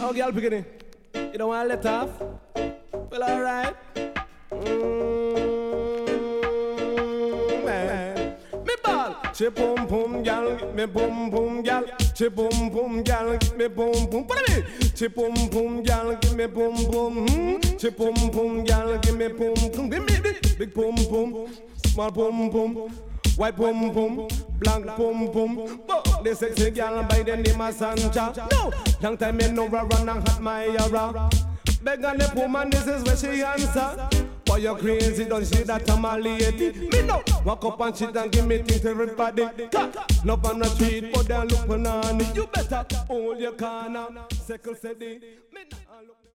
Oh, girl, beginning. You don't want to let off? Well, alright. Man. Me ball. Che boom boom, gal. Me boom boom, gal. Che boom boom, gal. Me boom boom. What do you mean? Che boom boom, gal. Give me boom boom. Che boom boom, gal. Give me boom boom. Give me big boom boom. Small boom boom. White boom boom, black boom boom. The sexy girl by the name of Sanja. No, long time me no run and hot my yara. Beg on the woman, this is where she answer. Boy, you crazy, don't see that I'm a lady. Me no, walk up and shit and give me things to everybody. No on the street, but they look banana. You better hold your corner. Second steady.